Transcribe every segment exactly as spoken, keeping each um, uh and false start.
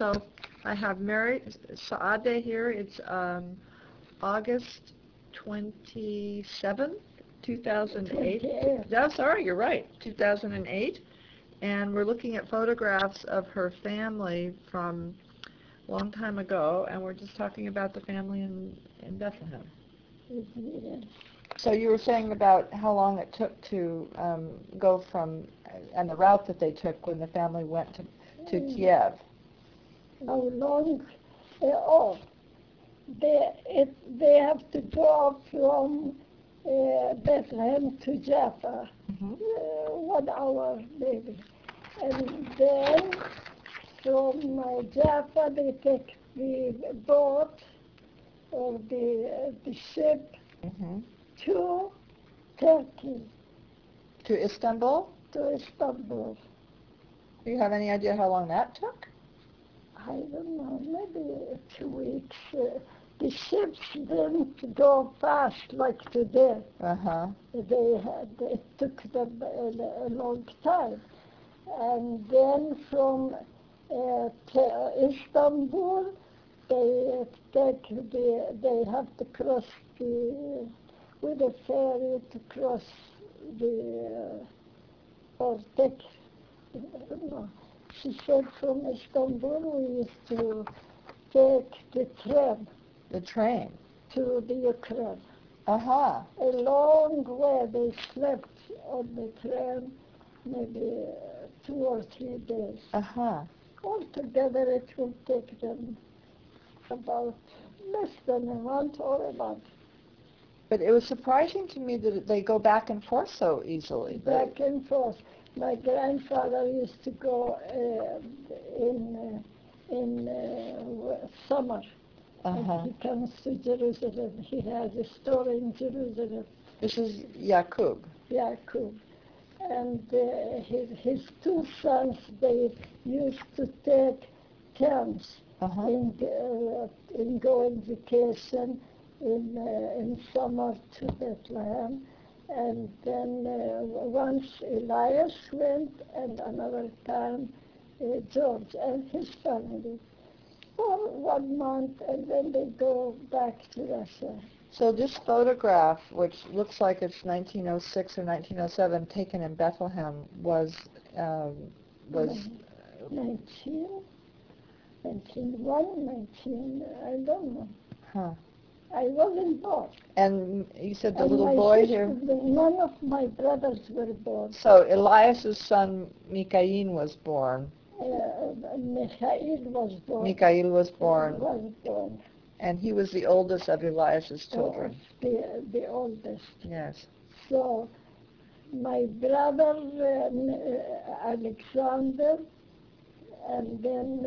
So I have Mary Saade here. It's um, August twenty-seventh, two thousand eight. No, sorry, you're right, two thousand eight. And we're looking at photographs of her family from a long time ago, and we're just talking about the family in, in Bethlehem. Yes. So you were saying about how long it took to um, go from, and the route that they took when the family went to, to Kiev. How long? Uh, oh, they it, they have to go from uh, Bethlehem to Jaffa, Mm-hmm. uh, one hour maybe, and then from uh, Jaffa they take the boat or the uh, the ship Mm-hmm. to Turkey, To Istanbul? to Istanbul. Do you have any idea how long that took? I don't know, maybe two weeks. Uh, the ships didn't go fast like today. Uh-huh. They had, it took them a, a long time. And then from uh, to Istanbul, they take the, they have to cross the, with a ferry to cross the, uh, or take, I don't know. She said from Istanbul we used to take the train The train. to the Ukraine. Uh-huh. A long way. They slept on the train maybe uh, two or three days. Uh-huh. Altogether it will take them about less than a month or a month. But it was surprising to me that they go back and forth so easily. Back and forth. My grandfather used to go uh, in uh, in uh, summer. And Uh-huh. he comes to Jerusalem. He has a store in Jerusalem. This is Yakub. Yaakov. And uh, his, his two sons, they used to take turns Uh-huh. in, uh, in going vacation in, uh, in summer to Bethlehem. And then uh, once Elias went, and another time uh, George and his family for one month, and then they go back to Russia. So this photograph, which looks like it's nineteen oh six or nineteen oh seven, taken in Bethlehem, was um, was nineteen, nineteen one, nineteen, I don't know. huh. I wasn't born. And you said the And little my boy sister, here. none of my brothers were born. So Elias's son Mikain was born. Uh, Mikhail was born. Mikail was born, Was born. and he was the oldest of Elias's children. Oh, the, the oldest. Yes. So my brother uh, Alexander, and then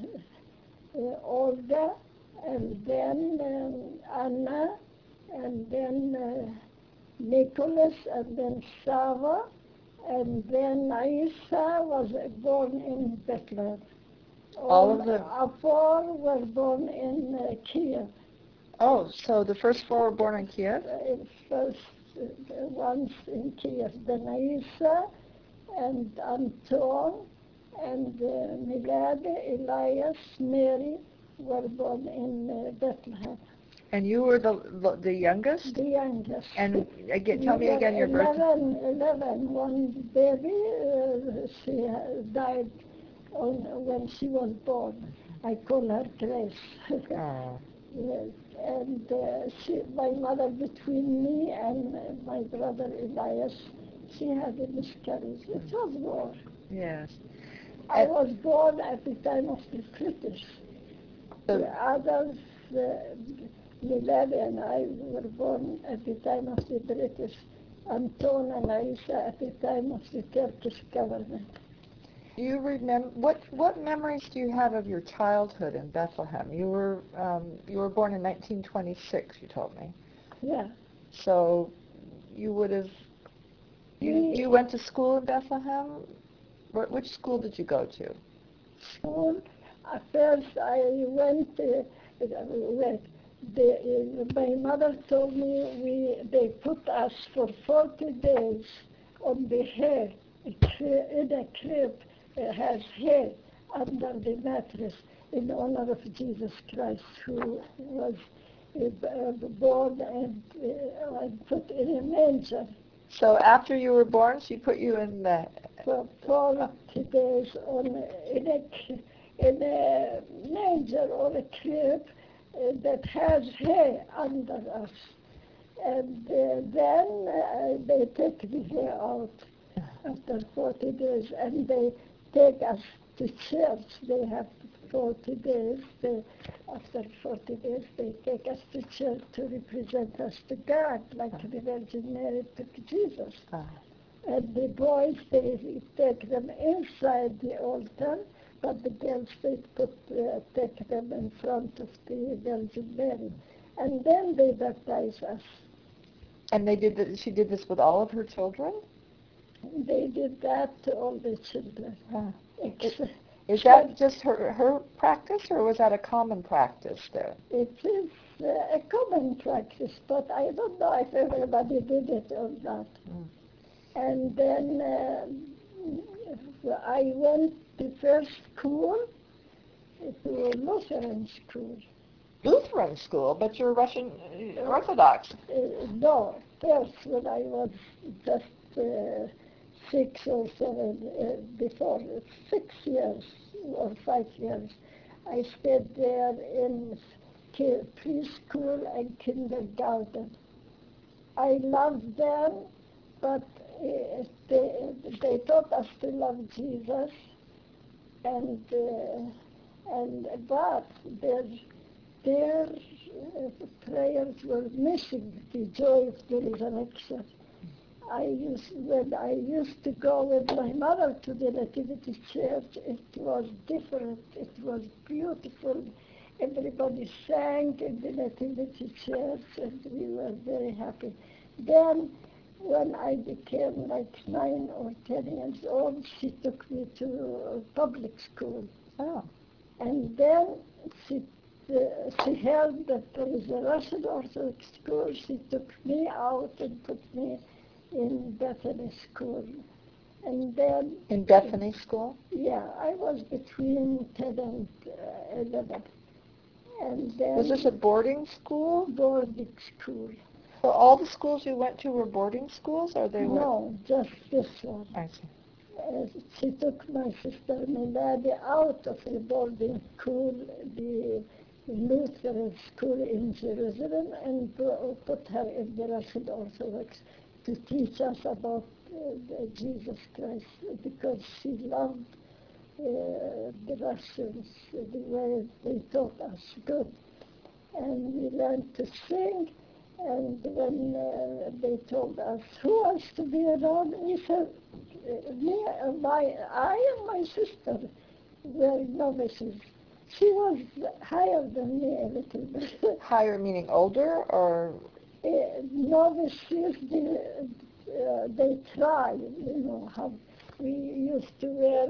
uh, uh, Olga, and then um, Anna, and then uh, Nicholas, and then Sava, and then Isa was born in Bethlehem. All of the- uh, four were born in uh, Kiev. Oh, so the first four were born in Kiev? Uh, first uh, ones in Kiev, then Isa and Anton and uh, Milad, Elias, Mary were born in uh, Bethlehem. And you were the the, the youngest? The youngest. And again, tell me again your birth. eleven, eleven. One baby, uh, she uh, died on, when she was born. I call her Grace. Oh. Yes. And uh, she, my mother, between me and uh, my brother Elias, she had a miscarriage. It was war. Yes. I was born at the time of the British. So, The others, uh, Milad and I were born at the time of the British. Anton and Aisha at the time of the Turkish government. do you remember what what memories do you have of your childhood in Bethlehem? You were um, you were born in nineteen twenty-six. You told me. Yeah. So you would have you We, you went to school in Bethlehem. Wh- Which school did you go to? school, at first I went, uh, wait, the, uh, my mother told me we, they put us for forty days on the hay, a cri- in a crib, it has hay, under the mattress in honor of Jesus Christ, who was uh, born and, uh, and put in a manger So after you were born, she put you in the... for forty days on in a c- in a manger or a crib uh, that has hay under us. And uh, then uh, they take the hair out after forty days, and they take us to church. They have forty days. They, after forty days, they take us to church to represent us to God, like the Virgin Mary took Jesus. Uh, And the boys, they take them inside the altar, but the girls, they put, uh, take them in front of the Virgin Mary. And then they baptize us. and they did the, she did this with all of her children? They did that to all the children. Uh, Ex- is that just her, her practice, or was that a common practice there? It is uh, a common practice, but I don't know if everybody did it or not. Mm. And then uh, I went to first school, to Lutheran school. Lutheran school, but you're Russian uh, Orthodox. Uh, no, first when I was just uh, six or seven, uh, before six years or five years, I stayed there in ki- preschool and kindergarten. I loved them, but uh, they, they taught us to love Jesus, and uh, and but their their uh, prayers were missing the joy of the resurrection. I used when I used to go with my mother to the Nativity Church, it was different. It was beautiful. Everybody sang in the Nativity Church, and we were very happy. Then, when I became like nine or ten years old, she took me to public school. Oh. And then she, uh, she held that there is a Russian Orthodox school. She took me out and put me in Bethany School. And then... In Bethany School? Yeah, I was between ten and uh, eleven. And then... Was this a boarding school? Boarding school. So all the schools you went to were boarding schools, or they were... No, just this one. I see. Uh, she took my sister Milady out of the boarding school, the Lutheran school in Jerusalem, and bro- put her in the Russian Orthodox to teach us about uh, the Jesus Christ, because she loved uh, the Russians, the way they taught us good. And we learned to sing, and when uh, they told us who wants to be around, we said, uh, me, uh, my, I and my sister were novices. She was higher than me a little bit. Higher meaning older, or... uh, novices, they, uh, they try, you know, how we used to wear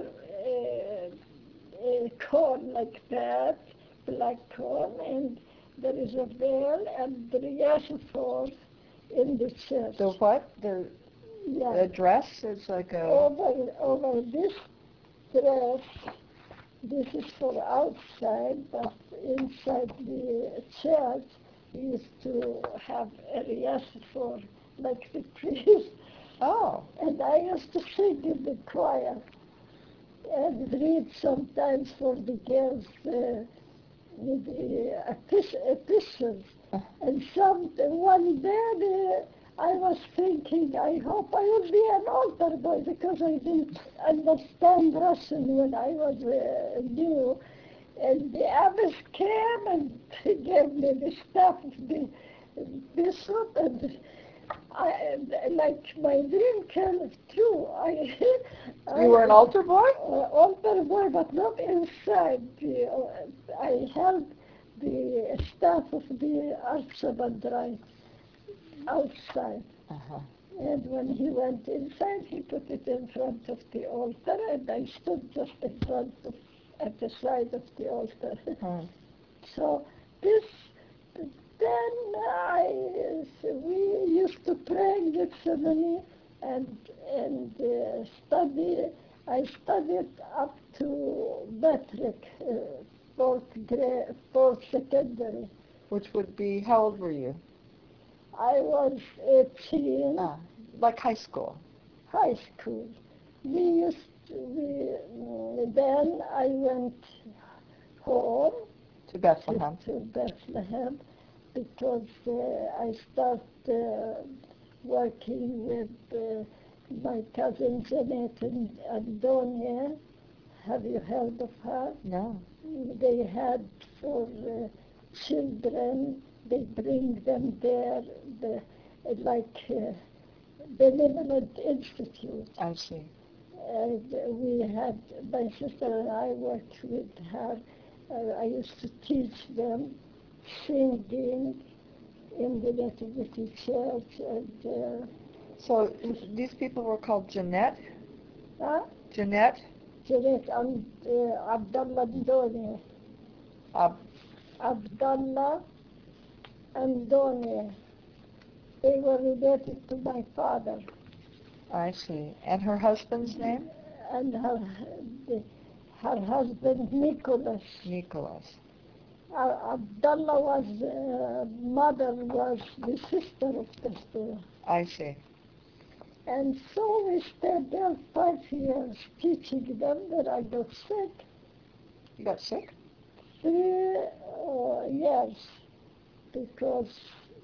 uh, a corn like that, black corn, and there is a veil, and there is a forth in the church. The what? The, Yeah. the dress? It's like a... Over, over this dress, this is for outside, but inside the church, we used to have areas for, like the priest. Oh. And I used to sing in the choir and read sometimes for the girls uh, the epis- epistles. And some, one day uh, I was thinking, I hope I will be an altar boy, because I didn't understand Russian when I was uh, new. And the abbess came and gave me the staff of the bishop, and I, like my dream came true. I, I, You were an altar boy? Uh, altar boy, but not inside. The, uh, I held the staff of the archbishop outside. Uh-huh. And when he went inside, he put it in front of the altar, and I stood just in front of, at the side of the altar. Hmm. So this, then I, we used to pray in Gethsemane and, and uh, study. I studied up to Patrick, uh, fourth grade, fourth secondary. Which would be, how old were you? I was eighteen, Ah, like high school. high school. We used to, we, mm, then I went home To to, Bethlehem. to Bethlehem because uh, I started uh, working with uh, my cousin Jeanette and Antonia. Have you heard of her? No. They had for uh, children, they bring them there, the, like uh, Benevolent Institute. I see. And we had, my sister and I worked with her. Uh, I used to teach them singing in the Nativity Church. And uh, So these people were called Jeanette? uh, Jeanette? Jeanette and uh, Abdullah Doni. Ab- Abdullah and Doni. They were related to my father. I see. And her husband's name? And her, the, her husband, Nicholas. Nicholas. Uh, Abdullah was, uh, mother was the sister of Esther. I see. And so we stayed there five years teaching them that I got sick. You got sick? Three uh, years because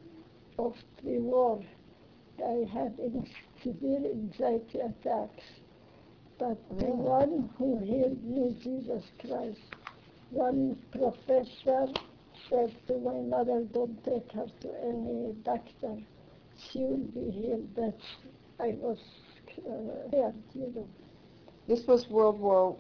of the war. I had in severe anxiety attacks. But the Really? one who healed me, Jesus Christ, one professor said to my mother, don't take her to any doctor. She will be healed. But I was uh, scared, you know. This was World War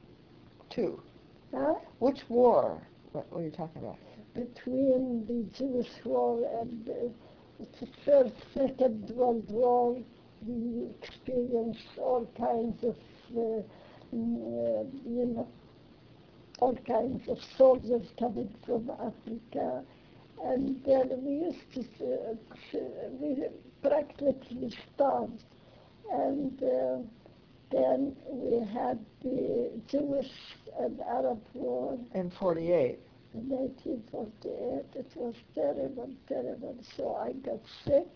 Two. Huh? Which war? What were you talking about? Between the Jewish war and uh, the First, Second World War, we experienced all kinds of, uh, mm, uh, you know, all kinds of soldiers coming from Africa. And then we used to, uh, we practically starved. And uh, then we had the Jewish and Arab war. In forty-eight. In nineteen forty-eight, it was terrible, terrible. So I got sick.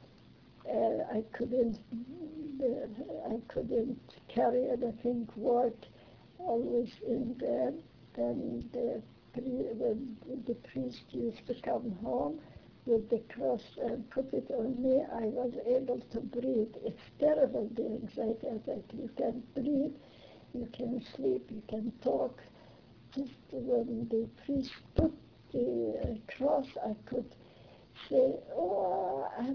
Uh, I couldn't, uh, I couldn't carry anything, work, always in bed. And the, pri- when the priest used to come home with the cross and put it on me, I was able to breathe. It's terrible, the anxiety attack. You can breathe, you can sleep, you can talk. Just when the priest put the uh, cross, I could say, oh, and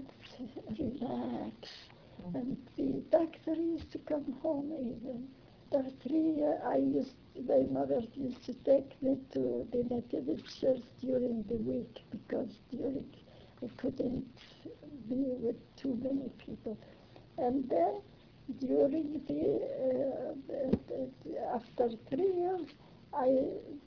relax. Mm. And the doctor used to come home even. After three years, I used, my mother used to take me to the Nativity Church during the week because during I couldn't be with too many people. And then during the, uh, the, the after three years, I,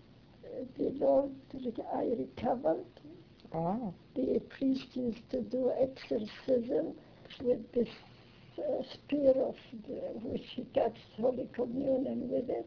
the Lord, I recovered. Oh. The priest used to do exorcism with this uh, spear of the, which he cuts Holy Communion with it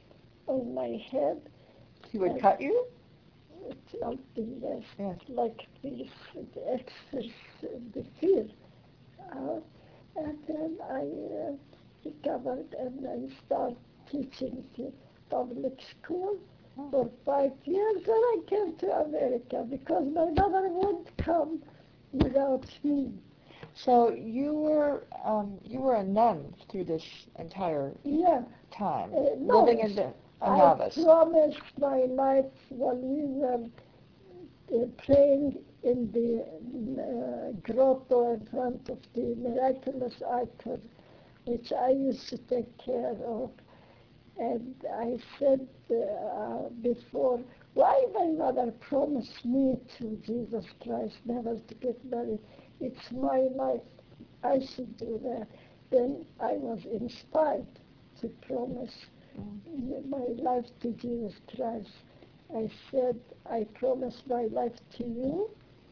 on my head. He would And cut you? it's not the yes, Yes. like this, the exorcism, the fear. Uh, and then I uh, recovered and I started teaching the public school for five years. Then I came to America because my mother wouldn't come without me. So you were um, you were a nun through this entire Yeah. time, Uh, living novice. in the, a I novice. promised my life while we were uh, praying in the uh, grotto in front of the miraculous icon, which I used to take care of. And I said uh, before, why my mother promised me to Jesus Christ never to get married? It's my life. I should do that. Then I was inspired to promise Mm. my life to Jesus Christ. I said, I promise my life to you.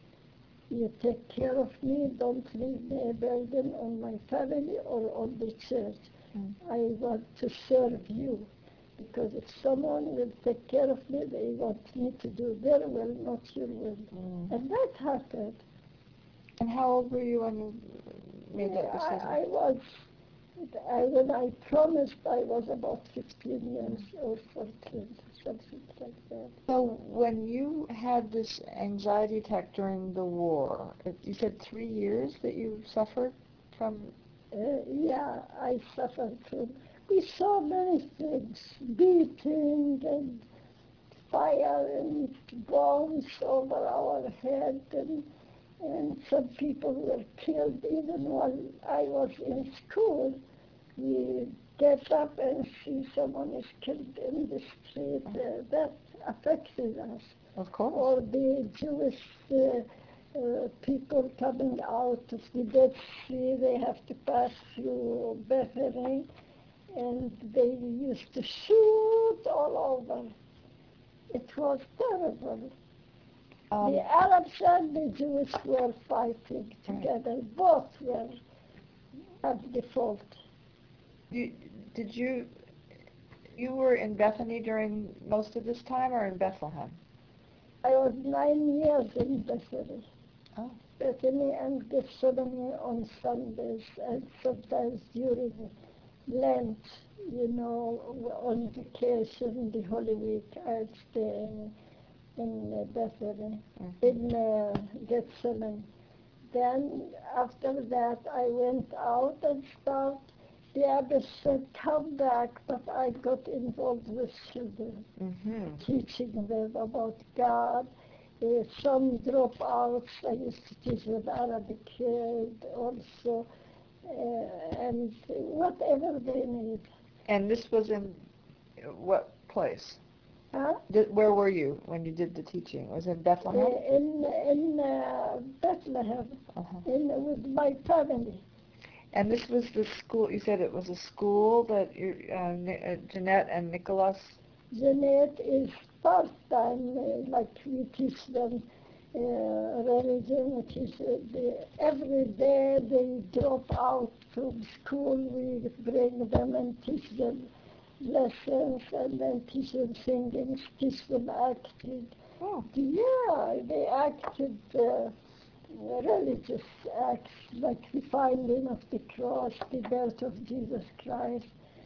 You take care of me. Don't leave me a burden on my family or on the church. Mm. I want to serve you. because if someone will take care of me, they want me to do their will, not your will. Mm. And that happened. And how old were you when you made that decision? I, I was, I, when I promised, I was about fifteen years or fourteen, something like that. So when you had this anxiety attack during the war, it- you said three years that you suffered from? Uh, yeah, I suffered from, we saw many things, beating and fire and bombs over our head, and, and some people were killed even while I was in school. We get up and see someone is killed in the street. Uh, that affected us. Of course. Or the Jewish uh, uh, people coming out of the Dead Sea, they have to pass through Bethany, and they used to shoot all over. It was terrible. Um, The Arabs and the Jews were fighting together. Right. Both were at the fault. You, did you, you were in Bethany during most of this time, or in Bethlehem? I was nine years in Bethany. Oh. Bethany and Gethsemane on Sundays, and sometimes during Lent, you know, on vacation, the Holy Week, I'd stay in, in uh, Bethany, mm-hmm. in uh, Gethsemane. Then after that, I went out and started. The others said, come back, but I got involved with children, mm-hmm. teaching them about God. Uh, some dropouts, I used to teach them Arabic uh, also, uh, and whatever they need. And this was in what place? Huh? Did, where were you when you did the teaching? Was it in Bethlehem? Uh, in in uh, Bethlehem, uh-huh. in, with my family. And this was the school, you said it was a school that you, uh, Jeanette and Nicholas? Jeanette is part-time, uh, like we teach them uh, religion, which is uh, the, every day they drop out from school, we bring them and teach them lessons, and then teach them singing, teach them acting. Oh. Yeah, they acted uh, religious acts, like the finding of the cross, the birth of Jesus Christ,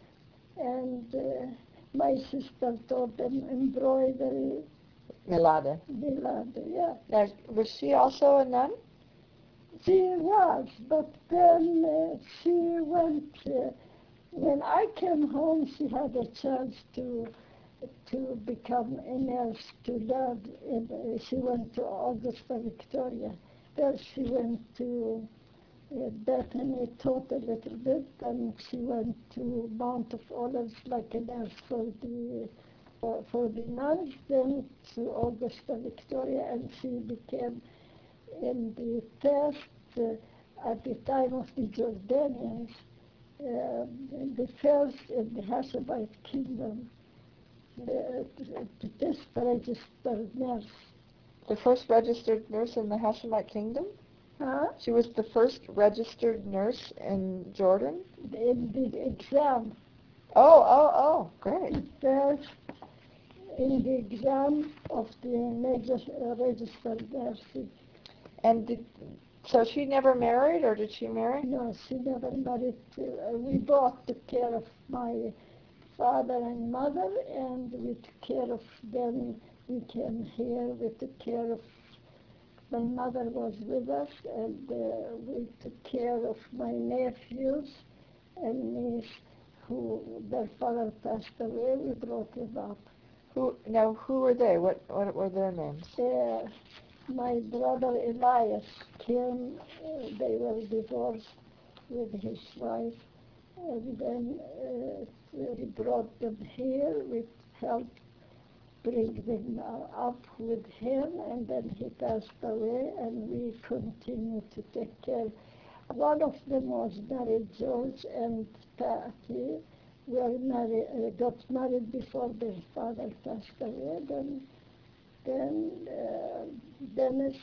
and uh, my sister taught them embroidery. Milada. Milada, yeah. Now, was she also a nun? She was, but then uh, she went, uh, when I came home, she had a chance to to become a nurse, to learn. In, uh, she went to Augusta, Victoria. Then she went to uh, Bethany, taught a little bit, and she went to Mount of Olives like a nurse for the uh, for the nuns, then to Augusta, Victoria, and she became in the test uh, at the time of the Jordanians, uh, the first in the Hashemite kingdom, the, the test registered nurse. The first registered nurse in the Hashemite kingdom? Huh? She was the first registered nurse in Jordan? In the exam. Oh, oh, oh, great. The first in the exam of the major uh, registered nurses. And did, so she never married, or did she marry? No, she never married. Uh, we both took care of my father and mother, and we took care of them. We came here, we took care of, my mother was with us, and uh, we took care of my nephews and niece, who their father passed away. We brought them up. Who, now, who were they? What, what were their names? Uh, my brother Elias came, uh, they were divorced with his wife, and then uh, we brought them here. We helped bring them uh, up with him, and then he passed away, and we continued to take care. One of them was married, George and Patty were married, uh, got married before their father passed away. Then, then uh, Dennis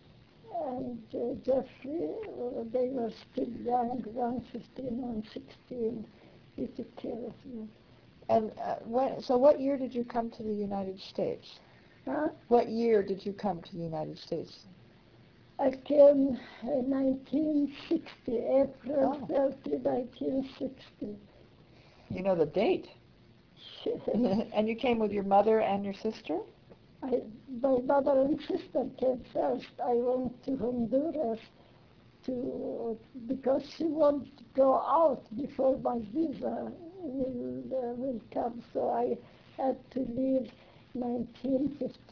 and uh, Jeffrey, uh, they were still young, around fifteen and sixteen. We took care of them. And uh, when, so what year did you come to the United States? Huh? What year did you come to the United States? I came in nineteen sixty, April Oh. thirtieth, nineteen sixty. You know the date. And you came with your mother and your sister? I, my mother and sister came first. I went to Honduras to because she wanted to go out before my visa will, uh, will come. So I had to leave nineteen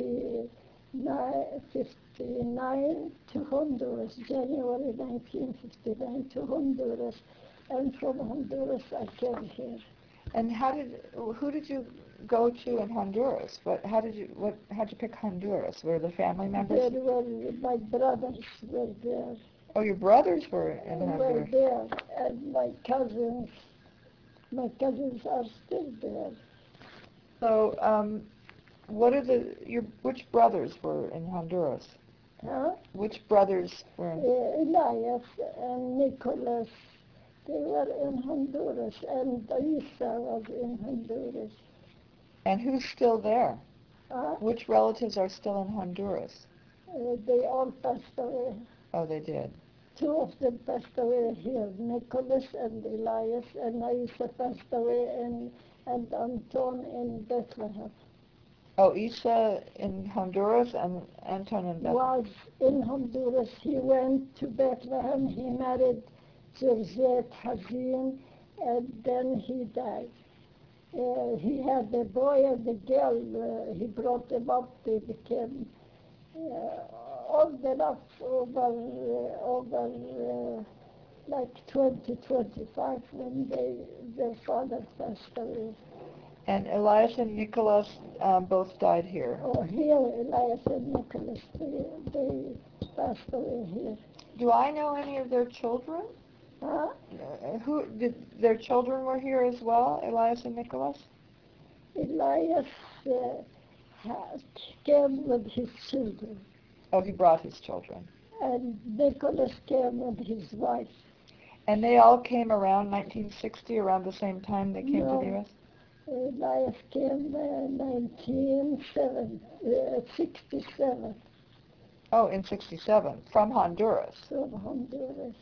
fifty-nine to Honduras, January nineteen fifty-nine to Honduras. And from Honduras I came here. And how did, who did you go to in Honduras? What, how did you, what, how'd you pick Honduras? Were the family members? There were, my brothers were there. Oh, your brothers were in were Honduras. there, and my cousins, my cousins are still there. So, um, what are the, your, which brothers were in Honduras? Huh? Which brothers were in? Uh, Elias and Nicholas, they were in Honduras, and Isa was in Honduras. And who's still there? Huh? Which relatives are still in Honduras? Uh, they all passed away. Oh, they did. Two of them passed away here, Nicholas and Elias, and Isa passed away, and, and Anton in Bethlehem. Oh, Isa in Honduras and Anton in Bethlehem. Was in Honduras. He went to Bethlehem. He married Georgette Hazin, and then he died. Uh, he had a boy and a girl. Uh, he brought them up. They became uh, old enough over, uh, over uh, like twenty, twenty-five when they, their father passed away. And Elias and Nicholas um, both died here. Oh, here, Elias and Nicholas, they, they passed away here. Do I know any of their children? Huh? Uh, who did their children were here as well, Elias and Nicholas? Elias uh, had, came with his children, Oh, he brought his children. and Nicholas came with his wife. And they all came around nineteen sixty, around the same time they came No, to the U S? Elias came in nineteen sixty-seven Oh, in sixty-seven, from Honduras. from Honduras.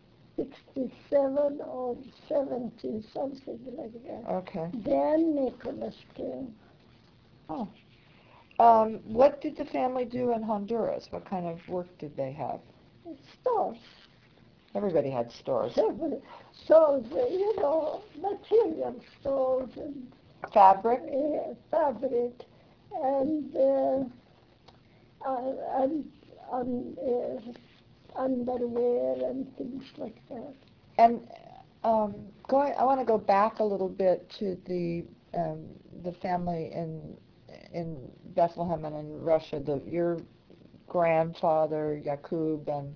sixty-seven or seventy, something like that. Okay. Then Nicholas came. Oh. Um, what did the family do in Honduras? What kind of work did they have? Stores. Everybody had stores. Stores, you know, material stores and Fabric? uh, fabric and uh, uh, and, and uh, underwear and things like that. And um, going, I want to go back a little bit to the um, the family in in Bethlehem and in Russia. The, your grandfather Yakub and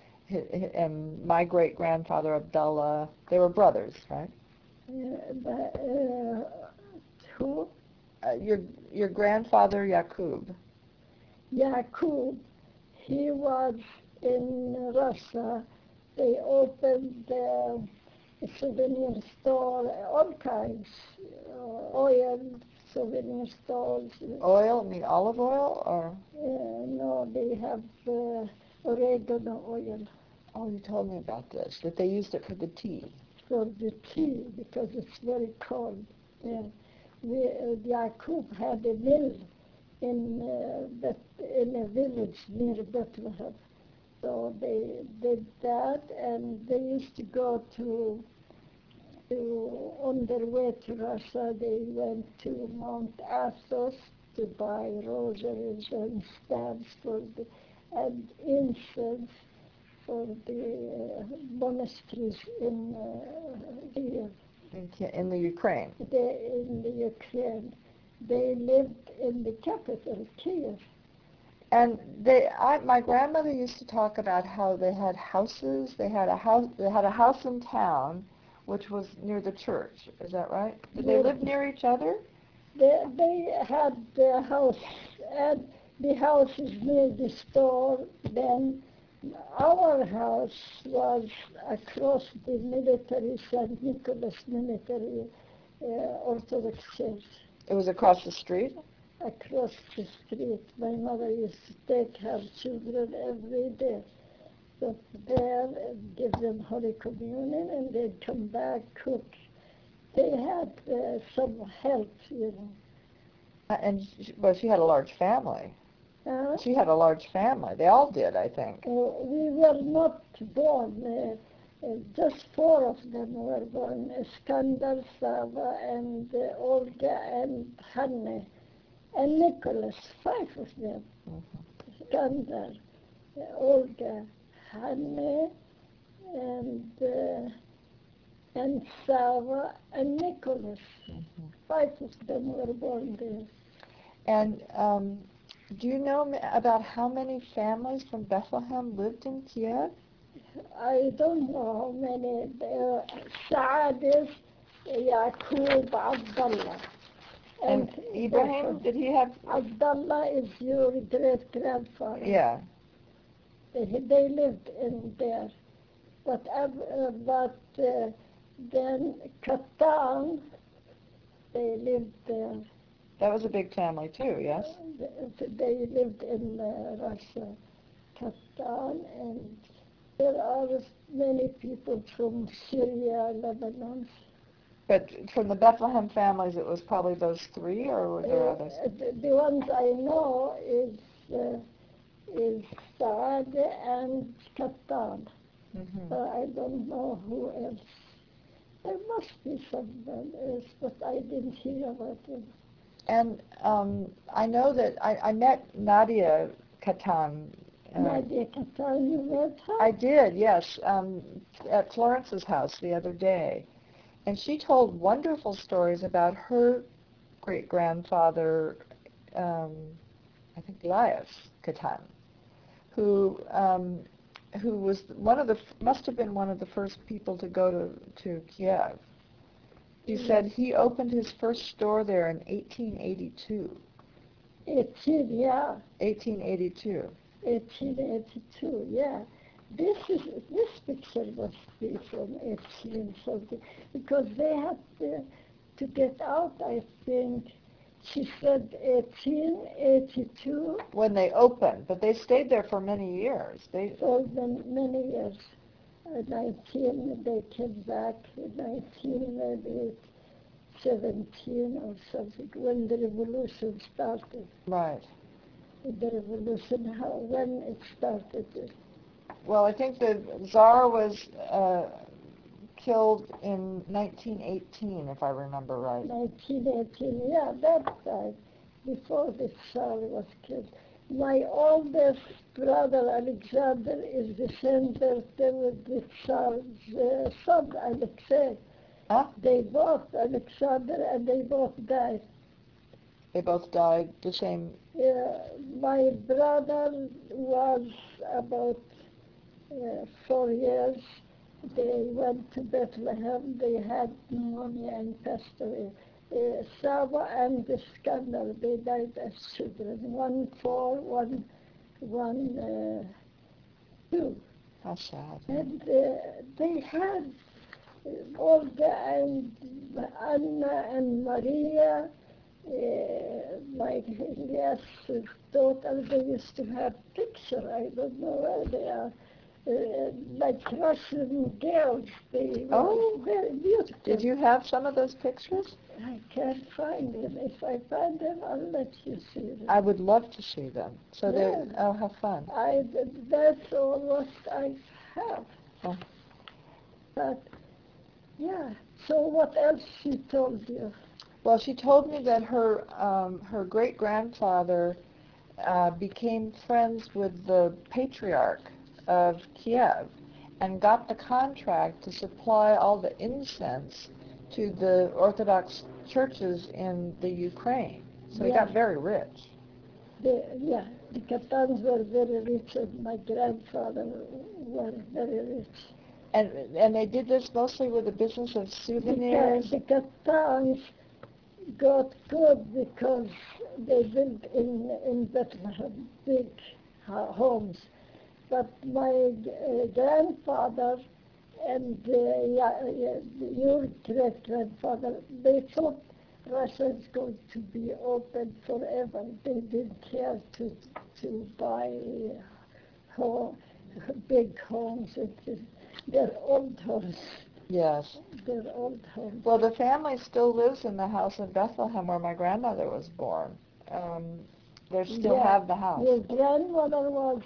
and my great grandfather Abdullah. They were brothers, right? Uh, but, uh, who? Uh, your your grandfather Yakub. Yakub. He was in Russia. They opened uh, a souvenir store, all kinds, uh, oil, souvenir stores. Oil? I mean olive oil, or? Uh, no, they have uh, oregano oil. Oh, you told me about this. That they used it for the tea. For the tea, because it's very cold. And we, uh, Yakub had a mill in uh, Beth- in a village near Bethlehem. So they did that, and they used to go to, to on their way to Russia, they went to Mount Athos to buy rosaries and stamps for the, and incense for the uh, monasteries in uh, here. In, in the Ukraine. They, in the Ukraine. They lived in the capital, Kiev. And they, I, my grandmother used to talk about how they had houses. They had a house. They had a house in town, which was near the church. Is that right? Did they Yeah. live near each other? They, they had the house, and the house is near the store. Then our house was across the military, Saint Nicholas military uh, Orthodox Church. It was across the street? Across the street. My mother used to take her children every day. Go there and give them Holy Communion, and they'd come back, cook. They had uh, some help, you know. Uh, And, she, well, she had a large family. Uh, She had a large family. They all did, I think. uh, we were not born. Uh, uh, just four of them were born. Iskandar, Sava, and uh, Olga, and Hanne, and Nicholas, five of them. Mm-hmm. Iskandar, uh, Olga, Hanne, and uh, and Sava, and Nicholas. Mm-hmm. Five of them were born there. And um, do you know m- about how many families from Bethlehem lived in Kiev? I don't know how many. Uh, Saadis, Yaqub, Abdullah. And And Ibrahim, did he have? Abdullah is your great-grandfather. Yeah. They, they lived in there. But, uh, but uh, then Katan, they lived there. That was a big family too, yes? They lived in uh, Russia. Katan, and there are many people from Syria, Lebanon. But from the Bethlehem families, it was probably those three, or were there Uh, others? the, the ones I know is uh, is Saad and Katan. Mm-hmm. Uh, I don't know who else. There must be someone else, but I didn't hear about them. And um, I know that I, I met Nadia Katan. Uh, Nadia Katan, you met her? I did, yes, um, at Florence's house the other day. And she told wonderful stories about her great-grandfather, um, I think Elias Katan, who um, who was one of the must have been one of the first people to go to to Kiev. He Yes. said he opened his first store there in eighteen eighty-two. eighteen, yeah. eighteen eighty-two. eighteen eighty-two, yeah. This is this picture must be from eighteen something, because they had to, to get out, I think. She said eighteen eighty-two When they opened, but they stayed there for many years. They for many, many years. Uh, nineteen, they came back in nineteen, maybe seventeen or something, when the revolution started. right. The revolution, how, when it started. Well, I think the Tsar was uh, killed in nineteen eighteen, if I remember right. nineteen eighteen, yeah, that time, before the Tsar was killed. My oldest brother, Alexander, is descended with the Tsar's uh, son, Alexei. Huh? They both, Alexander, and they both died. They both died the same. Uh, my brother was about uh, four years. They went to Bethlehem. They had pneumonia and passed away. Uh, Saba and Iskandar, they died as children. One four, one, one uh, two. How sad. And uh, they had uh, Olga and Anna and Maria, uh, my yes, daughter. They used to have picture. I don't know where they are. Uh, like Russian girls. They were Oh. very beautiful. Did you have some of those pictures? I can't find them. If I find them, I'll let you see them. I would love to see them. So Yeah. they, oh, how fun. I, that's all what I have. Oh. But, yeah. So what else she told you? Well, she told me that her um, her great grandfather uh, became friends with the patriarch of Kiev and got the contract to supply all the incense to the Orthodox churches in the Ukraine. So he Yeah. got very rich. The, yeah, the Katans were very rich, and my grandfather was very rich. And and they did this mostly with the business of souvenirs. The, the Katans got good because they lived in, in Bethlehem, big homes. But my uh, grandfather and uh, yeah, yeah, your great-grandfather, they thought Russia is going to be open forever. They didn't care to to buy home, big homes. It, they're old homes. Yes. They're old homes. Well, the family still lives in the house in Bethlehem where my grandmother was born. Um, they still Yeah, have the house. your grandmother was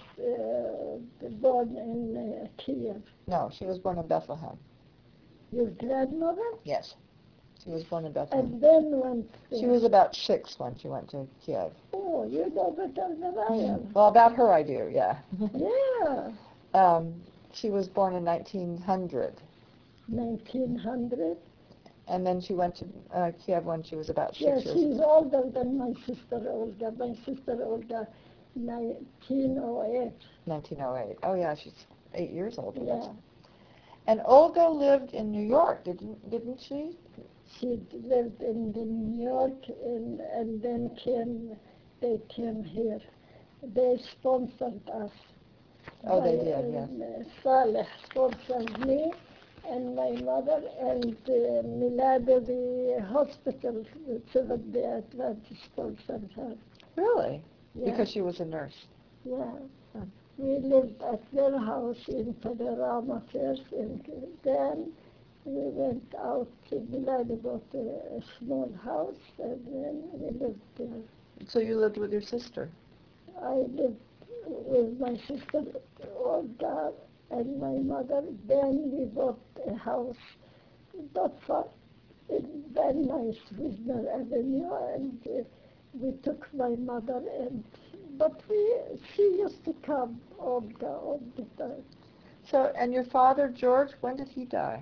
uh, born in uh, Kiev. No, she was born in Bethlehem. Your grandmother? Yes, she was born in Bethlehem. And then went there. She was about six when she went to Kiev. Oh, you know better than I am. Well, about her I do, yeah. Yeah. um, she was born in nineteen hundred. nineteen hundred? And then she went to uh, Kiev when she was about Yeah, six years she's old. older than my sister Olga. My sister Olga, nineteen oh eight. nineteen oh eight. Oh, yeah, she's eight years older. Yeah. And Olga lived in New York, didn't didn't she? She lived in the New York and, and then came, they came here. They sponsored us. Oh, they My, did, yes. uh, Saleh sponsored me and my mother, and uh, Milado, the hospital, the Seventh-day Adventist sponsored her. Really? Yeah. Because she was a nurse. Yeah. Hmm. We lived at their house in Panorama first, and then we went out to Milano, bought a, a small house, and then we lived there. So you lived with your sister? I lived with my sister Olga and my mother. Then we bought a house not far in Van Nuys, Wisner Avenue, and uh, we took my mother, and but we she used to come, Olga, all the time. So, and your father, George, when did he die?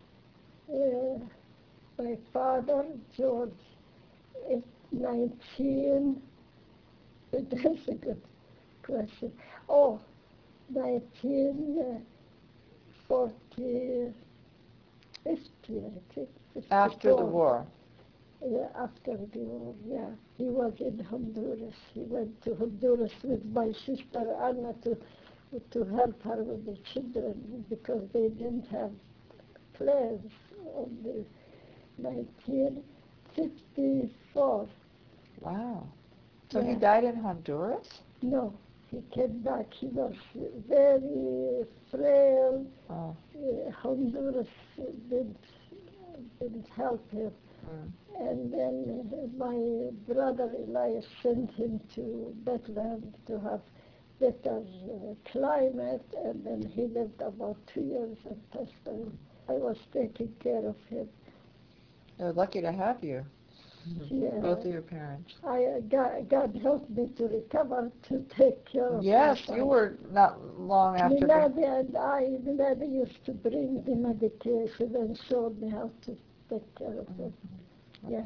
Uh, my father, George, is nineteen, that's a good question. Oh, nineteen forty, fifty, I think. After the fifty-four. war. Yeah, after the war, yeah. He was in Honduras. He went to Honduras with my sister Anna to to help her with the children because they didn't have planes on the nineteen fifty-four. Wow. So Yeah. he died in Honduras? No, he came back. He was very frail. Oh. Uh, Honduras didn't, didn't help him. Mm. And then uh, my brother Elias sent him to Bethlehem to have better uh, climate, and then he lived about two years and passed away. I was taking care of him. They're lucky to have you, Yeah. both of your parents. I, uh, God, God helped me to recover to take care of Yes, myself. you were not long after. Be- Milady and I, Milady used to bring the medication and showed me how to take care of it. Yeah.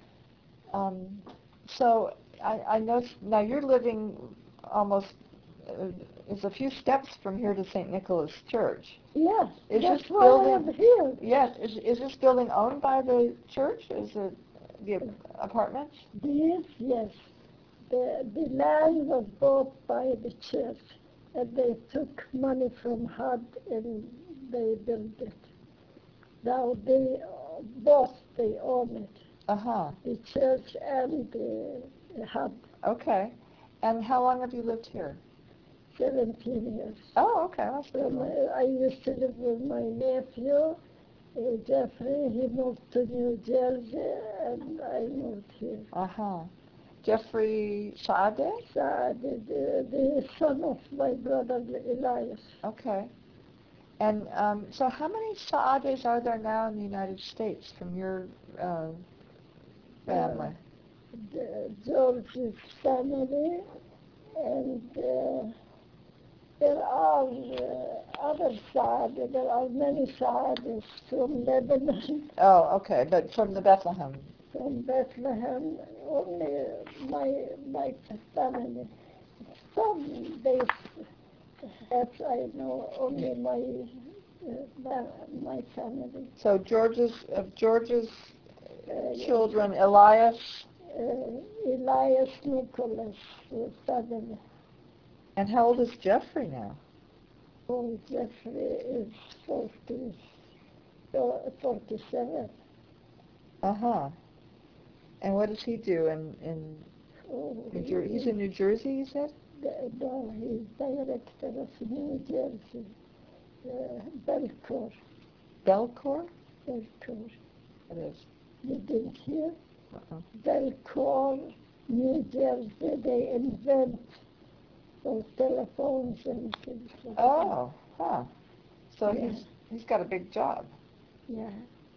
um, so I, I know now you're living almost, uh, it's a few steps from here to Saint Nicholas Church. Yes, Is that's this why building, I am here. Yes, is, is this building owned by the church? Is it the apartments? This, yes. The, the land was bought by the church, and they took money from H U D and they built it. Now they, uh, both, they own it, Uh-huh. the church and the H U D. Okay. And how long have you lived here? seventeen years. Oh, okay. That's good. From, uh, I used to live with my nephew, uh, Jeffrey. He moved to New Jersey, and I moved here. Uh-huh. Jeffrey Saade? Saad, the, the son of my brother Elias. Okay. And um, so how many Saades are there now in the United States from your uh, family? Uh, the, George's family, and uh, there are uh, other Saad. There are many Saades from Lebanon, Oh, okay. But from the Bethlehem. from Bethlehem. Only my my family. Some they, perhaps I know only my uh, my family. So George's of George's Uh, children, Elias. uh, Elias Nicholas uh, family. And how old is Jeffrey now? Oh, Jeffrey is forty, uh, forty-seven. Uh-huh. And what does he do in, in Oh, New he Jersey? He's in is New Jersey, you said? the, no, he's director of New Jersey, uh, Belcourt, Belcourt? Belcourt. It is. You didn't hear? Uh-uh. Belcourt, New Jersey, they invent those telephones and things like that. Oh, huh. So Yeah. he's he's got a big job. Yeah.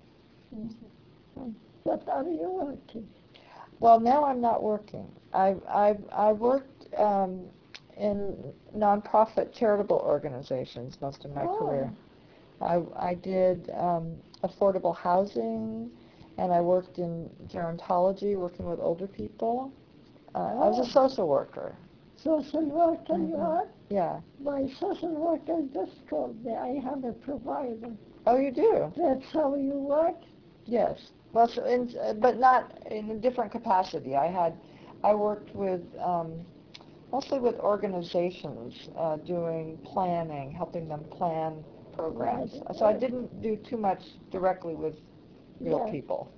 What are you working? Well, now I'm not working. I I I worked um, in nonprofit charitable organizations most of my Oh. career. I I did um, affordable housing, and I worked in gerontology, working with older people. Uh, I was Oh. a social worker. Social worker you Mhm. are? Yeah. My social worker just called me. I have a provider. Oh, you do? That's how you work? Yes. Well, so in, uh, but not in a different capacity. I had, I worked with, um, mostly with organizations, uh, doing planning, helping them plan programs. Right. So I didn't do too much directly with real Yeah. people.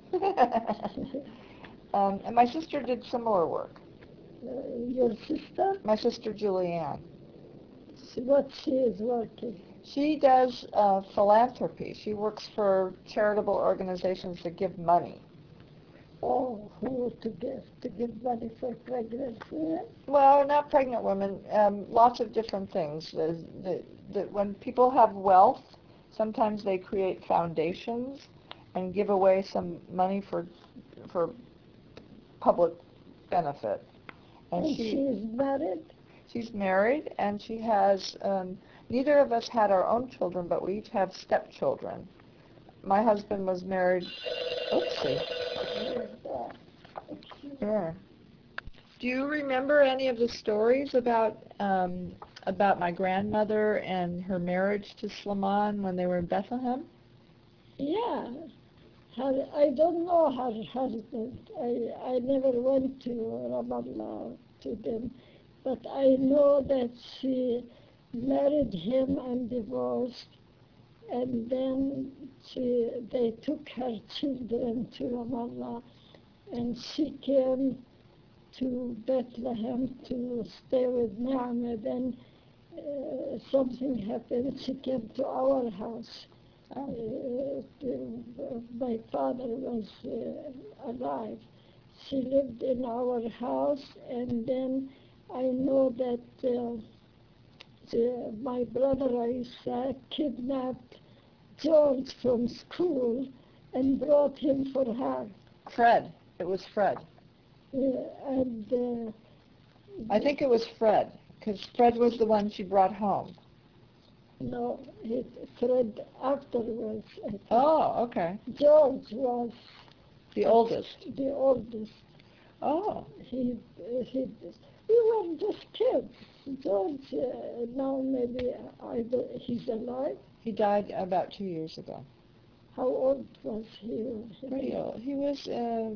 um, and my sister did similar work. Uh, your sister? My sister Julianne. She- What she is working? She does uh, philanthropy. She works for charitable organizations that give money. Oh, who to give? To give money for pregnancy? Well, not pregnant women. Um, lots of different things. The, the, the, when people have wealth, sometimes they create foundations and give away some money for for public benefit. And, And she she is married? she's married, and she has. Um, neither of us had our own children, but we each have stepchildren. My husband was married. Oopsie. Yeah. Do you remember any of the stories about um, about my grandmother and her marriage to Slaman when they were in Bethlehem? Yeah. Her, I don't know her husband. I, I never went to Ramallah to them, but I know that she married him and divorced, and then she, they took her children to Ramallah, and she came to Bethlehem to stay with Naama. Then uh, something happened. She came to our house. Oh. Uh, uh, my father was uh, alive. She lived in our house, and then I know that uh, the, my brother Isa kidnapped George from school and brought him for her. Fred. It was Fred. Uh, and uh, I think it was Fred, because Fred was the one she brought home. no, he, Fred afterwards. I think. Oh, okay. George was The oldest. the oldest. Oh. He, he, we were just kids. George, uh, now maybe I, he's alive. He died about two years ago. How old was he? Pretty old. He was, uh,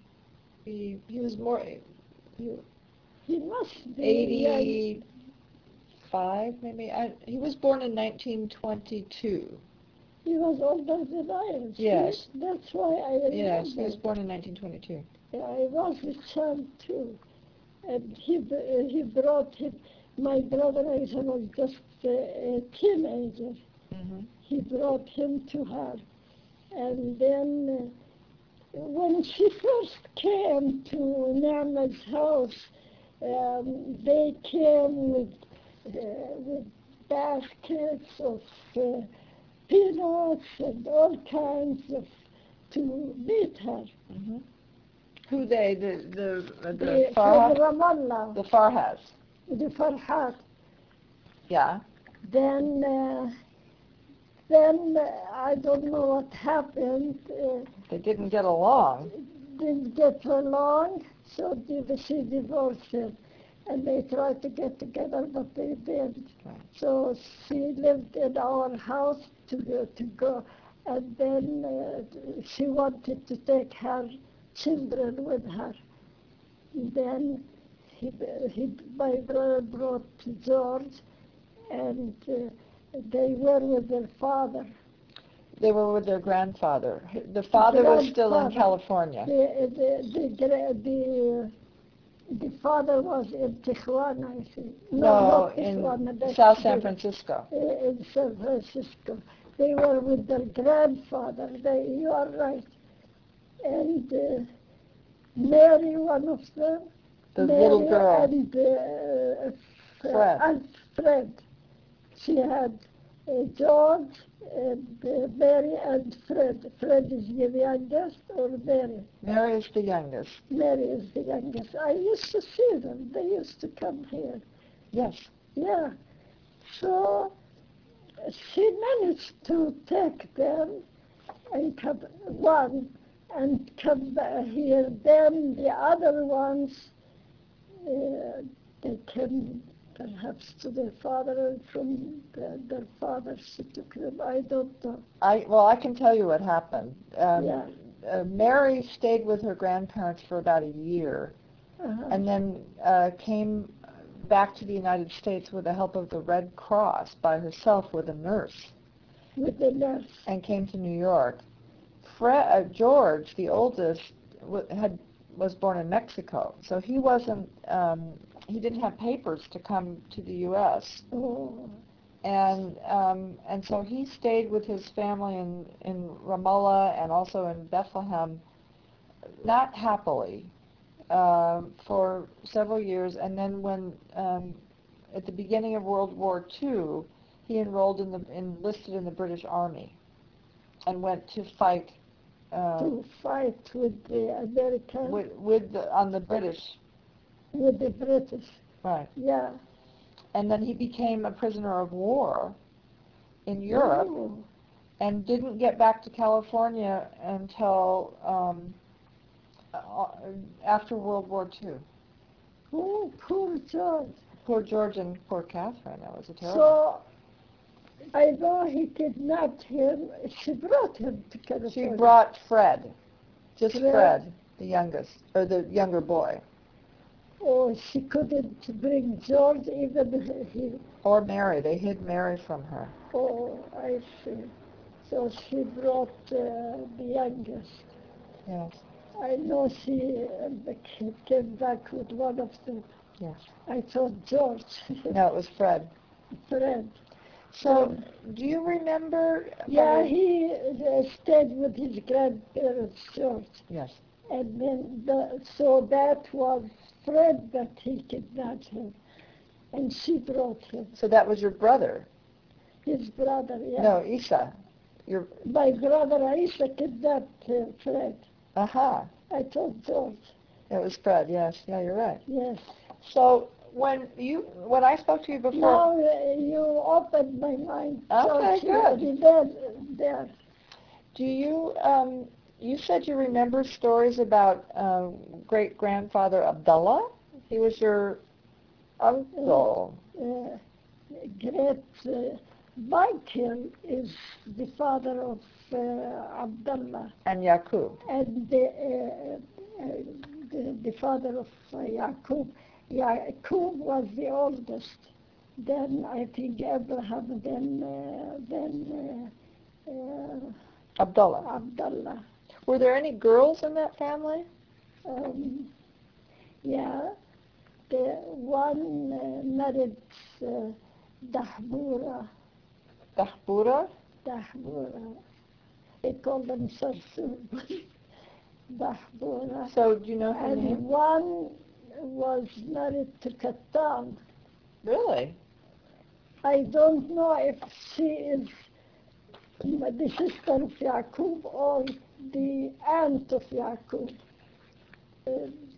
he, he was more, he, He must be young. eighty-five maybe. I, he was born in nineteen twenty-two. He was older than I am. Yes. See? That's why I remember. Yes, he was born in nineteen twenty-two. I was a child too. And he, uh, he brought him, my brother Isa was just a, a teenager. Mm-hmm. He brought him to her. And then uh, when she first came to Nama's house, um, they came with, uh, with baskets of uh, peanuts and all kinds of, to meet her. Mm-hmm. Who they? The the the, The, Farha? from Ramallah, The Farhas. the Farhat. Yeah. Then, uh, then uh, I don't know what happened. Uh, They didn't get along. didn't get along, so did, she divorced him. And they tried to get together, but they didn't. Right. So she lived in our house to go, to go. And then uh, she wanted to take her children with her. Then he, he, my brother brought George, and uh, They were with their father. They were with their grandfather. The father was still in Grandfather. California. The, the, the, gra- the, the father was in Tijuana, I think. No, not in Tijuana. that's South San the- Francisco. uh, in San Francisco. They were with their grandfather. They, you are right. And uh, Mary, one of them, The Mary little girl. and uh, Fred. and Fred. She had uh, George and uh, Mary and Fred. Fred is the youngest, or Mary? Mary is the youngest. Mary is the youngest. I used to see them. They used to come here. Yes. Yeah. So she managed to take them and come one and come back here. Then the other ones, uh, they came perhaps to their father, and from the, their father she took them. I don't know. I well, I can tell you what happened. Um, Yeah. uh, Mary stayed with her grandparents for about a year, Uh-huh. and then uh, came back to the United States with the help of the Red Cross by herself with a nurse, With the nurse. and came to New York. Fred, uh, George, the oldest, w- had was born in Mexico, so he wasn't. Um, he didn't have papers to come to the U S Oh. and um, and so he stayed with his family in in Ramallah and also in Bethlehem, not happily, um, for several years. And then when um, at the beginning of World War Two, he enrolled in the enlisted in the British Army, and went to fight uh, To fight with the Americans, with, with with the, on the British, with the British. right? Yeah. And then he became a prisoner of war in Europe. Oh. And didn't get back to California until um, uh, after World War Two. Oh, poor George. Poor George and poor Catherine. That was a terrible. So I know he kidnapped him. She brought him to She California. brought Fred, just Fred. Fred, the youngest, or the younger boy, Oh, she couldn't bring George even he. or Mary. They hid Mary from her. Oh, I see. So she brought uh, the youngest. Yes, I know she uh, came back with one of them. yes. I thought George. No, it was Fred. Fred. So, do you remember? Yeah, uh, he uh, stayed with his grandparents, George. Yes. And then, the, so that was Fred that he kidnapped him. And she brought him. So that was your brother? His brother, yeah. No, Isa. Your. My brother Aisha kidnapped uh, Fred. Aha. I told George. It was Fred. Yes. Yeah, you're right. Yes. So when you when I spoke to you before, Now uh, you opened my mind. Okay, George, good. you there, there. do you um, you said you remember stories about um, great grandfather Abdullah? He was your uncle. Uh, great uh, Michael is the father of uh, Abdullah, And Yaqub. and the, uh, uh, the, the father of uh, Yaqub. Yaqub was the oldest. Then I think Abraham, then uh, then uh, uh, Abdullah. Abdullah. Were there any girls in that family? Um, yeah, the one uh, married uh, Dahbura. Dahbura? Dahbura. They call them Sarsoor. Dahbura. So do you know her And name? one was married to Kattan. Really? I don't know if she is the sister of Yaqub or the aunt of Yaqub. Uh,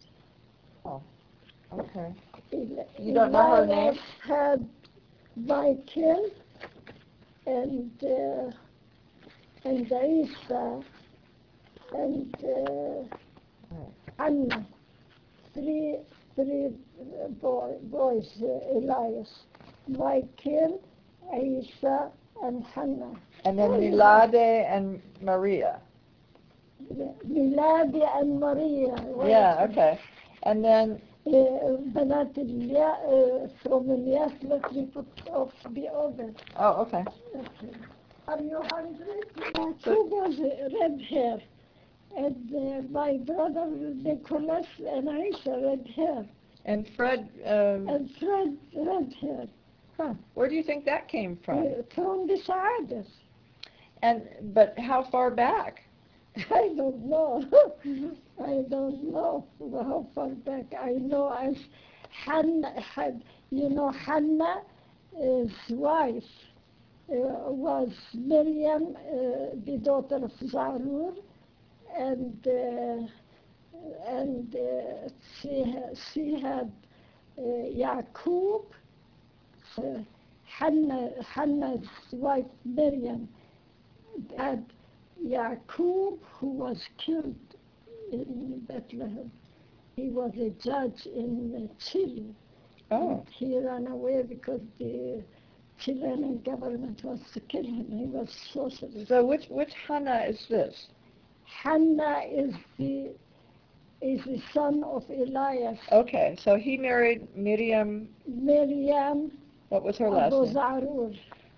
Okay. Eli- You don't know her name? Elias had Michael and uh, and Isa and uh, Anna, three three uh, boy, boys, uh, Elias, Michael, Isa, and Hannah. And then Oh, Milade and Maria. Miladi and Maria. Yeah, okay. And then uh, بنات اليا uh, from Ilyas, let me put off the oven. Oh, okay. Okay. Are you hungry? My So- two was red hair, and uh, my brother Nicholas and Aisha red hair, And Fred, um, and Fred red hair. huh, where do you think that came from? Uh, from the Saadas. And but how far back? I don't know. I don't know how far back. I know as Hannah had, you know, Hannah, his wife, uh, was Miriam, uh, the daughter of Zarur, and uh, and uh, she ha- she had uh, Yaqub, so Hannah, Hannah's wife Miriam had Yaqub, who was killed in Bethlehem. He was a judge in uh, Chile. Oh, He ran away because the Chilean government was to kill him. He was socialist. so which which Hannah is this? Hannah is the is the son of Elias. Okay, so he married Miriam. Miriam What was her last Abu name? Zarur.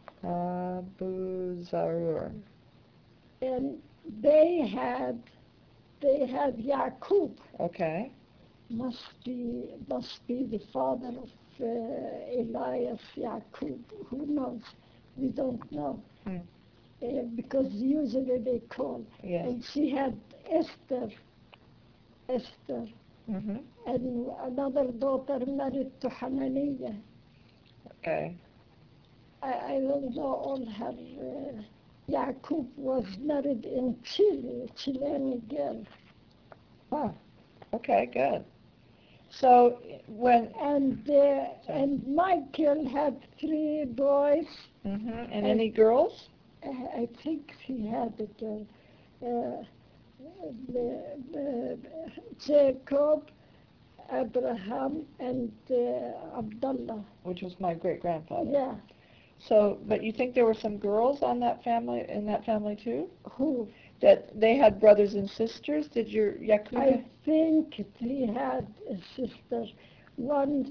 Abu Zarur. And they had they had Yaqub. Okay. Must be must be the father of uh, Elias Yaqub. Who knows? We don't know. Hmm. Uh, because usually they call. Yes. And she had Esther, Esther, Mhm. and another daughter married to Hananiah. Okay. I, I don't know all her. Uh, Yaqub was married in Chile, Chilean girl. Huh. Okay. Good. So when. And uh, and Michael had three boys. Mhm. And any girls? Uh, I think he had a girl. Uh, the, the, Jacob, Abraham, and uh, Abdullah. Which was my great grandfather. Yeah. So, but you think there were some girls on that family in that family too? Who? That they had brothers and sisters? Did your Yaqub? I think he had a sister. One,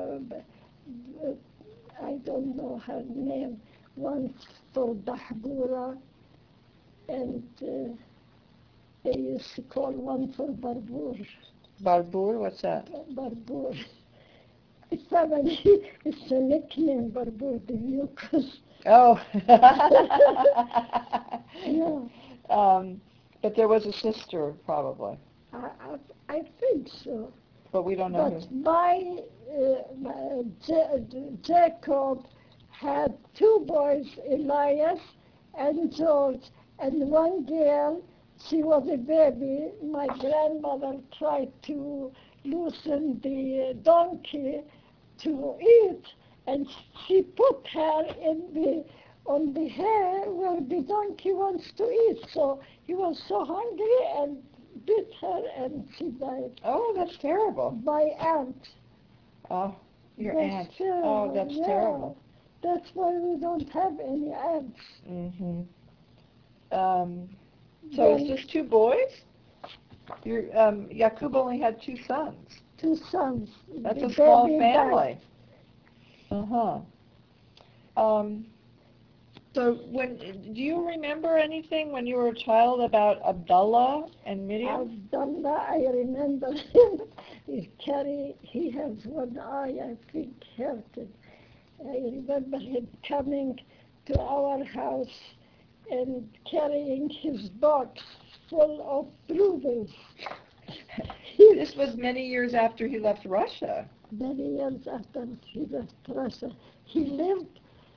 uh, I don't know her name. One for Dahbura, and uh, they used to call one for Barbour. Barbour? What's that? Barbour. It's a, it's a nickname, Barbour the mucus. Oh. Yeah, um, but there was a sister, probably. I, I, I think so. But we don't know But who. my, uh, my J- Jacob had two boys, Elias and George, and one girl. She was a baby. My grandmother tried to loosen the donkey to eat, and she put her in the on the hay where the donkey wants to eat. So he was so hungry and bit her, and she died. Oh, that's terrible. My aunt. Oh, your That's aunt. terrible. Oh, that's Yeah. terrible. That's why we don't have any aunts. Mhm. Um, so it's Then just two boys? Your um, Yaqub only had two sons. two sons. That's The a small baby family. died. Uh huh. Um, so when do you remember anything when you were a child about Abdullah and Miriam? Abdullah, I remember him. He carry. He has one eye, I think, hurted. I remember him coming to our house and carrying his box full of blueberries. This was many years after he left Russia. Many years after he left Russia, he lived.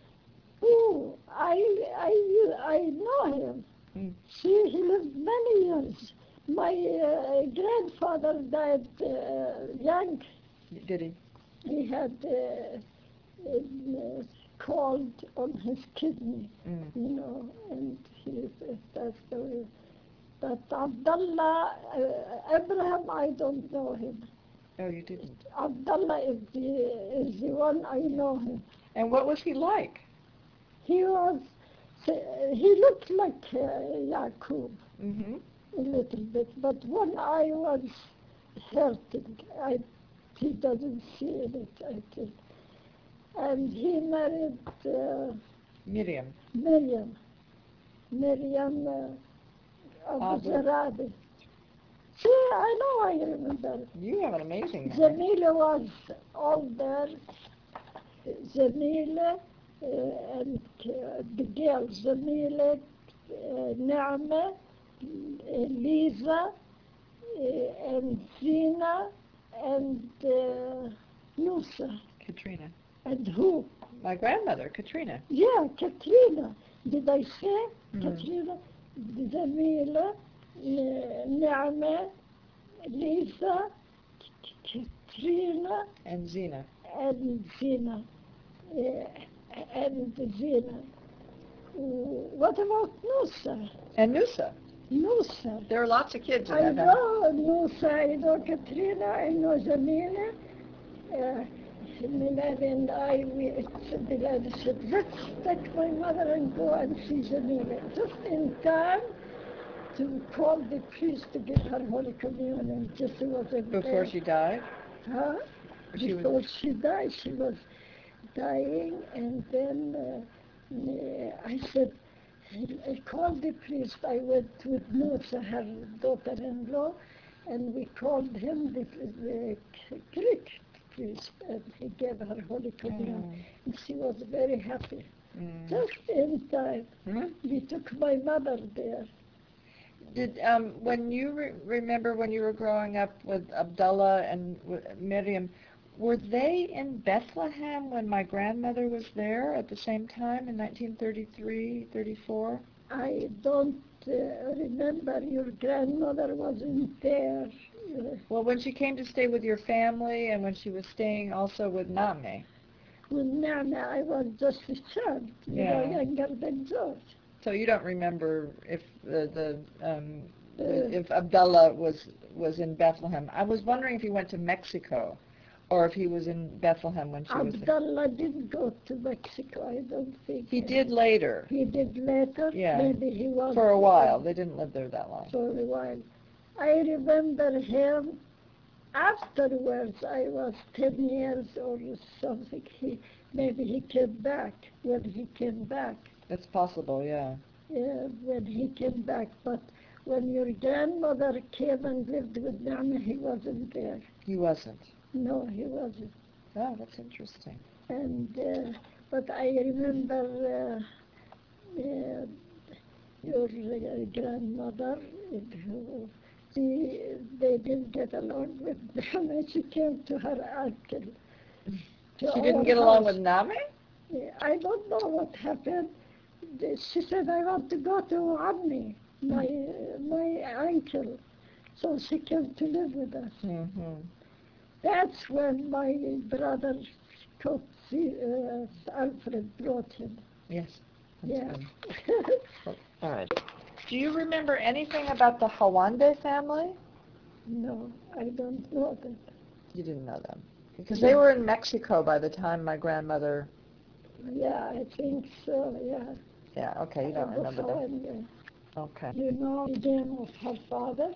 Oh, I, I, I know him. Mm. See, he lived many years. My uh, grandfather died uh, young. Did he? He had uh, uh, cold on his kidney, Mm. you know, and he passed away. But Abdullah, uh, Abraham, I don't know him. Oh, you didn't. Abdullah is the, is the one I know him. And what was he like? He was, he looked like uh, Yaqub Mm-hmm. a little bit, but one eye was hurting. I he doesn't see it, I think. And he married uh, Miriam. Miriam, Miriam uh, Abu Abu. Zarabi. See, I know I remember. You have an amazing memory. Jamila was older. Jamila uh, and uh, the girls, Jamila, uh, Naama, uh, Lisa, uh, and Zina, and uh, Nusa. Katrina. And who? My grandmother, Katrina. Yeah, Katrina. Did I say Mm. Katrina? Jamila, N- Naama, Lisa, Katrina, And Zina. and Zina. Uh, and Zina. What about Nusa? And Nusa. Nusa. There are lots of kids in I that family. know Nusa, I know Katrina, I know Jamila. Uh, Milad and I, we, Milad said, let's take my mother and go and see Jamila. Just in time to call the priest to give her Holy Communion. Just wasn't Before there. she died? Huh? She was- Before she died, she was dying, and then uh, uh, I said, I called the priest. I went with Musa, her daughter-in-law, and we called him the, the Greek priest, and he gave her Holy Communion. Mm. And she was very happy. Mm. Just in time, Mhm. we took my mother there. Did um, when you re- remember when you were growing up with Abdullah and w- Miriam, were they in Bethlehem when my grandmother was there at the same time in nineteen thirty-three, thirty-four? I don't uh, remember your grandmother wasn't there. Uh, Well, when she came to stay with your family and when she was staying also with Name. with Nana, I was just a child, you know, Yeah. younger than George. So you don't remember if the, the um, Uh, if Abdullah was was in Bethlehem. I was wondering if he went to Mexico or if he was in Bethlehem when she was there. Abdullah didn't go to Mexico, I don't think. He did later. He did later. Yeah. Maybe he was. For a while. They didn't live there that long. For a while. I remember him afterwards. I was ten years or something. He, maybe he came back when he came back. It's possible, yeah. Yeah, when he came back. But when your grandmother came and lived with Nana, he wasn't there. He wasn't. No, he wasn't. Oh, that's interesting. And uh, but I remember uh, uh, your uh, grandmother. Who, she, they didn't get along with them, and she came to her uncle. To She didn't our get along house. with Name? Yeah, I don't know what happened. The- She said, I want to go to Ammi, my, uh, my uncle. So she came to live with us. Mm-hmm. That's when my brother, Scott, uh, Alfred, brought him. Yes. That's Yeah. good. All right. Do you remember anything about the Hawande family? No, I don't know that. You didn't know them. Because they were in Mexico by the time my grandmother... Yeah, I think so, yeah. Yeah, okay, you don't Uh, remember them. Hawande. Okay. You know the name of her father?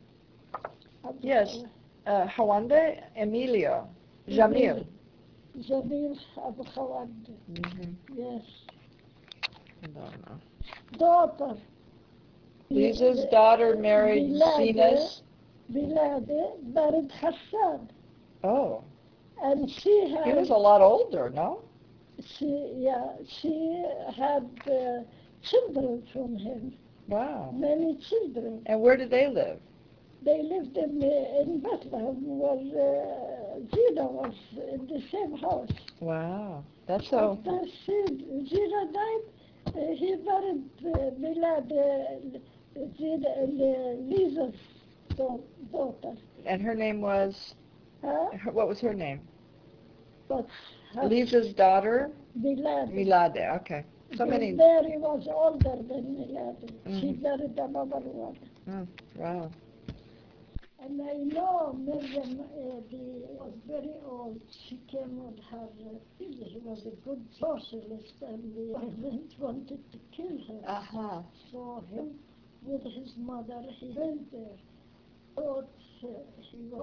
Abu Yes. Hawa- Uh, Hawande Emilio. Jamil. Jamil Abu Hawande. Mm-hmm. Yes. I don't know. Daughter. Lisa's daughter married Bilade, Zina's... Bilade married Hassan. Oh. And she had... He was a lot older, no? She, yeah, she had uh, children from him, Wow. many children. And where did they live? They lived in, uh, in Bethlehem where uh, Gina was in the same house. Wow. That's so... After she, Gina died, uh, he married uh, Milad, uh, Gina, uh, Lisa's da- daughter. And her name was... Huh? Her, what was her name? But her Lisa's daughter? Milad. Milade. Okay. So many... Mary was older than Milad. She Mhm. married another one. Oh, wow. And I know Miriam uh, the, was very old. She came with her, uh, he was a good socialist, and the violent wanted to kill her. Uh-huh. So him with his mother, he went there. Wrote, uh, he wrote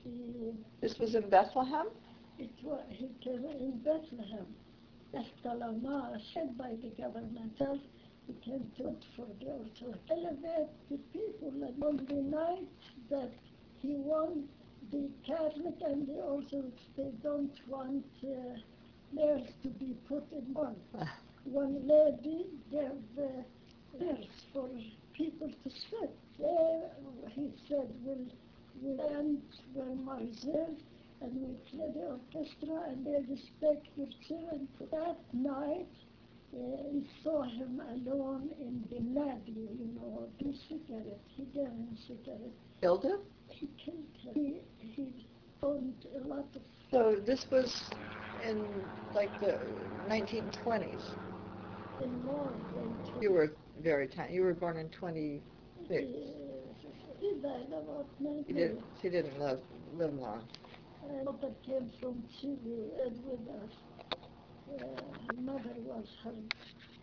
he, This was in Bethlehem? it was, he came in Bethlehem. Estalama, said by the government, he came to it for the Orthodox. Elevate the people, and on the night that he won, the Catholic and the Orthodox, they don't want uh, nails to be put in one. One lady gave uh, nails for people to sit. There, he said, we'll, we'll end when Marzel, and we play the orchestra, and they respect your children. That night, uh, he saw him alone in the Nadi, you know, the cigarette. He gave him cigarette. Killed him? He killed him. He, he owned a lot of... So this was in like the nineteen twenties. In more than two. You were very tiny. You were born in twenty-six. He, he died about nineteen. He didn't, he didn't live, live long. And mother came from Chile and with us. Uh, mother was her